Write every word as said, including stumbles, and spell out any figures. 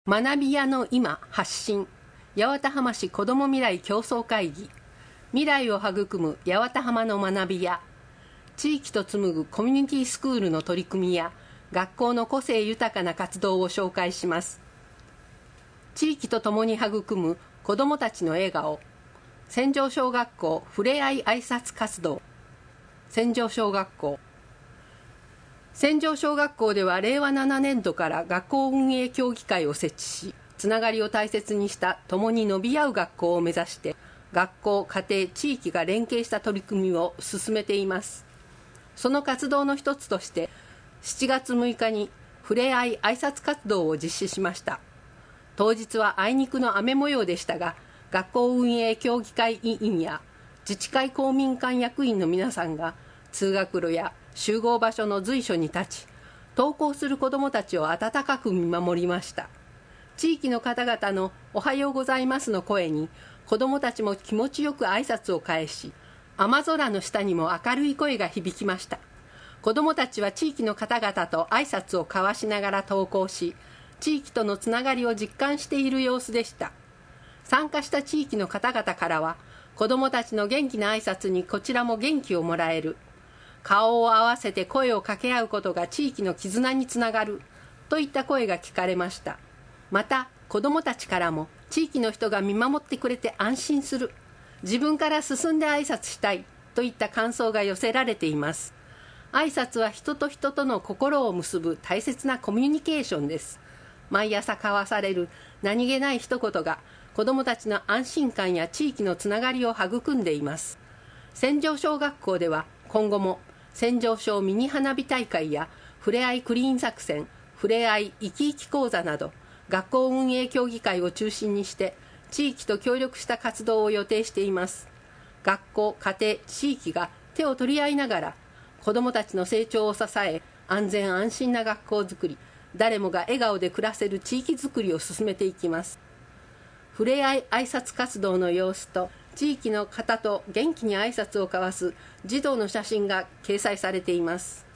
学び屋の今発信八幡浜市子ども未来競争会議、未来を育む八幡浜の学び屋、地域と紡ぐコミュニティスクールの取り組みや学校の個性豊かな活動を紹介します。地域とともに育む子どもたちの笑顔、千条小学校ふれあい挨拶活動。千条小学校千条小学校ではれいわななねんどから学校運営協議会を設置し、つながりを大切にした共に伸び合う学校を目指して学校、家庭、地域が連携した取り組みを進めています。その活動の一つとしてしちがつむいかにふれあい挨拶活動を実施しました。当日はあいにくの雨模様でしたが、学校運営協議会委員や自治会公民館役員の皆さんが通学路や集合場所の随所に立ち、登校する子どもたちを温かく見守りました。地域の方々のおはようございますの声に子どもたちも気持ちよく挨拶を返し、雨空の下にも明るい声が響きました。子どもたちは地域の方々と挨拶を交わしながら登校し、地域とのつながりを実感している様子でした。参加した地域の方々からは、子どもたちの元気な挨拶にこちらも元気をもらえる、顔を合わせて声を掛け合うことが地域の絆につながるといった声が聞かれました。また子どもたちからも、地域の人が見守ってくれて安心する、自分から進んで挨拶したいといった感想が寄せられています。挨拶は人と人との心を結ぶ大切なコミュニケーションです。毎朝交わされる何気ない一言が子どもたちの安心感や地域のつながりを育んでいます。千条小学校では今後も千条小ミニ花火大会やふれあいクリーン作戦、ふれあいいきいき講座など学校運営協議会を中心にして地域と協力した活動を予定しています。学校、家庭、地域が手を取り合いながら子どもたちの成長を支え、安全安心な学校づくり、誰もが笑顔で暮らせる地域づくりを進めていきます。ふれあい挨拶活動の様子と地域の方と元気に挨拶を交わす児童の写真が掲載されています。